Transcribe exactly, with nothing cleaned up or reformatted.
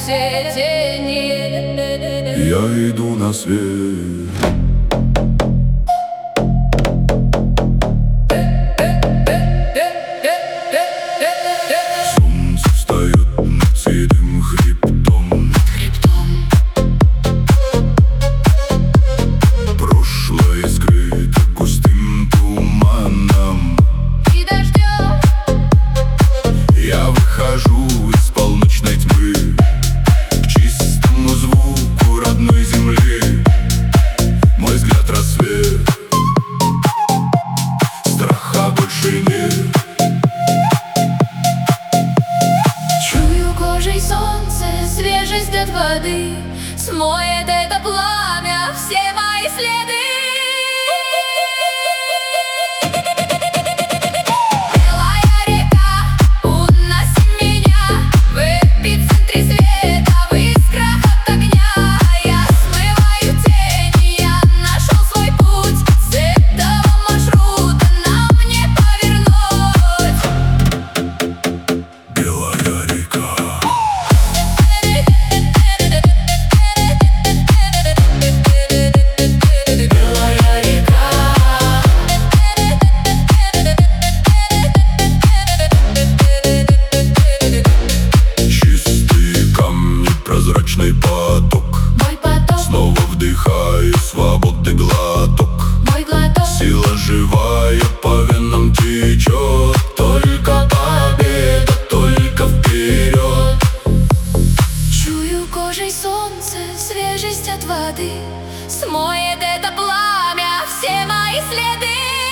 все тени. Я иду на свет. Солнце встает над седым хребтом. Прошлое скрыто густым туманом. И дождем Я выхожу из полночной тьмы к чистому звуку родной земли. Мой взгляд — рассвет. Страха больше нет. чую кожей солнце, свежесть от воды смоет это пламя все мои следы. Белая река, уноси меня в эпицентре света, в искрах от огня. Я смываю тени, я нашел свой путь. С этого маршрута нам не повернуть. Белая река. Белая река, Чистые камни, прозрачный поток. мой поток, Снова вдыхаю свободы глоток. мой глоток. Сила живая по венам течет. Только победа, только вперед. Чую кожей солнце, свежесть от воды смоет это пламя все мои следы.